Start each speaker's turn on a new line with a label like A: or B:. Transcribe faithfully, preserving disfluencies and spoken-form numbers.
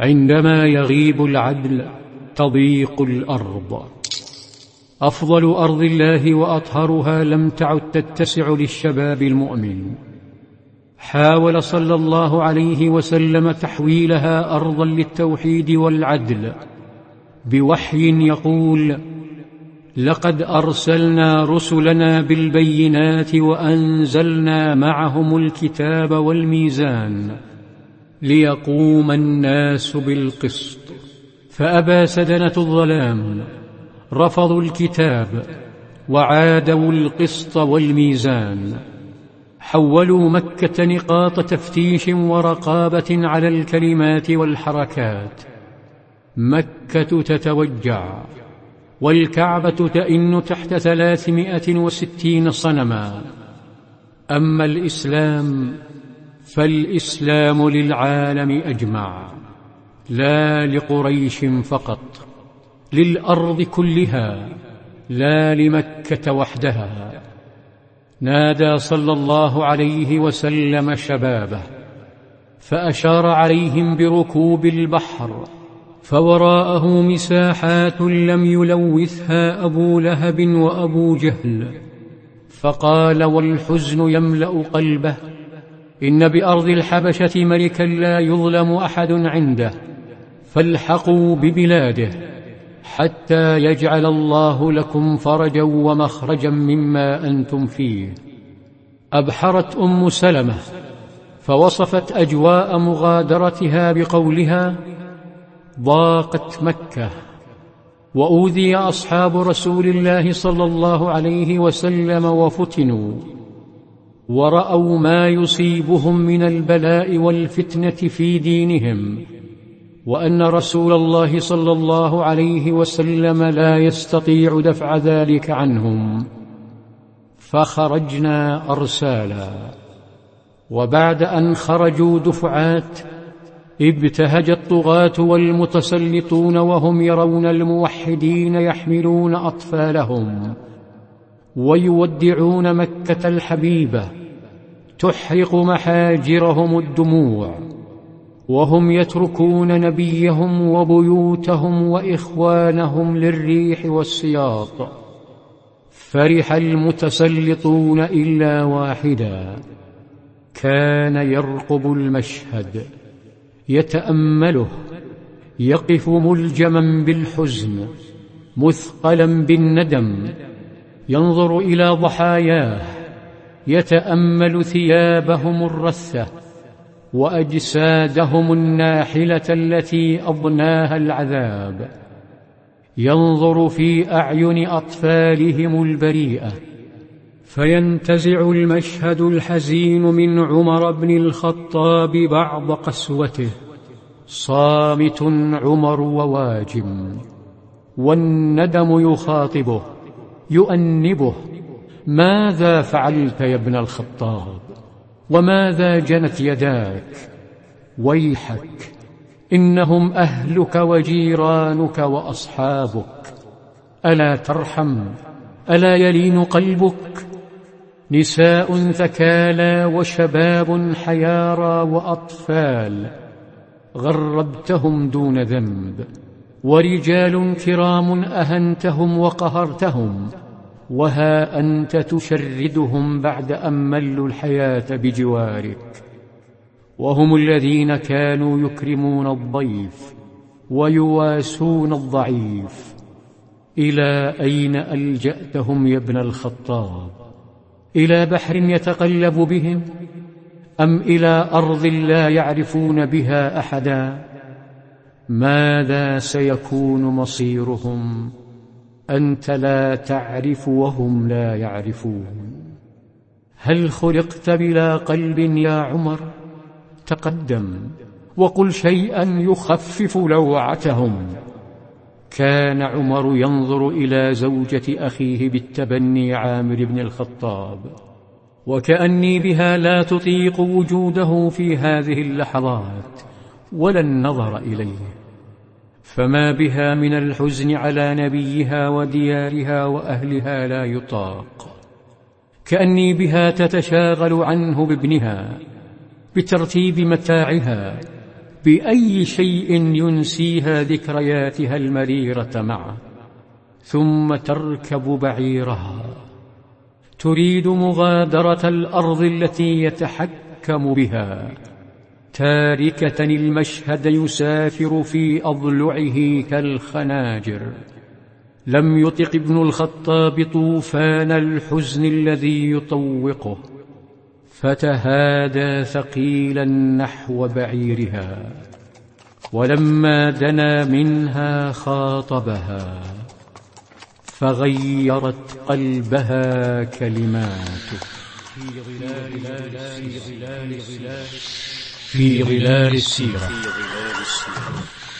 A: عندما يغيب العدل تضيق الأرض. أفضل أرض الله وأطهرها لم تعد تتسع للشباب المؤمن. حاول صلى الله عليه وسلم تحويلها أرضا للتوحيد والعدل بوحي يقول: لقد أرسلنا رسلنا بالبينات وأنزلنا معهم الكتاب والميزان ليقوم الناس بالقسط، فأبى سدنة الظلام، رفضوا الكتاب وعادوا القسط والميزان. حولوا مكة نقاط تفتيش ورقابة على الكلمات والحركات. مكة تتوجع والكعبة تئن تحت ثلاثمائة وستين صنما. أما الإسلام فالإسلام للعالم أجمع، لا لقريش فقط، للأرض كلها، لا لمكة وحدها. نادى صلى الله عليه وسلم شبابه فأشار عليهم بركوب البحر، فوراءه مساحات لم يلوثها أبو لهب وأبو جهل، فقال والحزن يملأ قلبه: إن بأرض الحبشة ملكا لا يظلم أحد عنده، فالحقوا ببلاده حتى يجعل الله لكم فرجا ومخرجا مما أنتم فيه. أبحرت أم سلمة فوصفت أجواء مغادرتها بقولها: ضاقت مكة، وأوذي أصحاب رسول الله صلى الله عليه وسلم وفتنوا، ورأوا ما يصيبهم من البلاء والفتنة في دينهم، وأن رسول الله صلى الله عليه وسلم لا يستطيع دفع ذلك عنهم، فخرجنا أرسالا. وبعد أن خرجوا دفعات ابتهج الطغاة والمتسلطون وهم يرون الموحدين يحملون أطفالهم ويودعون مكة الحبيبة، تحرق محاجرهم الدموع، وهم يتركون نبيهم وبيوتهم وإخوانهم للريح والسياط. فرح المتسلطون إلا واحدا كان يرقب المشهد يتأمله، يقف ملجما بالحزن مثقلا بالندم، ينظر إلى ضحاياه، يتأمل ثيابهم الرثة وأجسادهم الناحلة التي أضناها العذاب، ينظر في أعين أطفالهم البريئة. فينتزع المشهد الحزين من عمر بن الخطاب بعض قسوته، صامت عمر وواجم، والندم يخاطبه يؤنبه: ماذا فعلت يا ابن الخطاب؟ وماذا جنت يداك؟ ويحك، إنهم أهلك وجيرانك وأصحابك، ألا ترحم؟ ألا يلين قلبك؟ نساء ثكالى وشباب حيارى وأطفال غربتهم دون ذنب، ورجال كرام أهنتهم وقهرتهم، وها أنت تشردهم بعد أن ملوا الحياة بجوارك. وهم الذين كانوا يكرمون الضيف ويواسون الضعيف. إلى أين ألجأتهم يا ابن الخطاب؟ إلى بحر يتقلب بهم، أم إلى أرض لا يعرفون بها أحدا؟ ماذا سيكون مصيرهم؟ أنت لا تعرف وهم لا يعرفون. هل خلقت بلا قلب يا عمر؟ تقدم وقل شيئا يخفف لوعتهم. كان عمر ينظر إلى زوجة أخيه بالتبني عامر بن الخطاب، وكأني بها لا تطيق وجوده في هذه اللحظات ولا النظر إليه، فما بها من الحزن على نبيها وديارها وأهلها لا يطاق. كأني بها تتشاغل عنه بابنها، بترتيب متاعها، بأي شيء ينسيها ذكرياتها المريرة معه، ثم تركب بعيرها تريد مغادرة الأرض التي يتحكم بها، تاركة المشهد يسافر في أضلعه كالخناجر. لم يطق ابن الخطاب طوفان الحزن الذي يطوقه، فتهادى ثقيلا نحو بعيرها، ولما دنا منها خاطبها، فغيرت قلبها كلماته.
B: في ظلال السيرة.